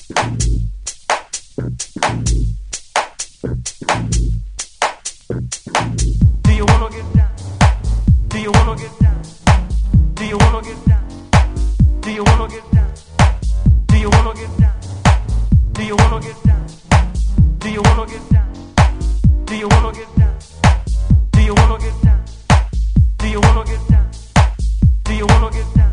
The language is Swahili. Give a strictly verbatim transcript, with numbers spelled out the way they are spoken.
Do you wanna get down? Do you wanna get down? Do you wanna get down? Do you wanna get down? Do you wanna get down? Do you wanna get down? Do you wanna get down? Do you wanna get down? Do you wanna get down? Do you wanna get down? Do you wanna get down?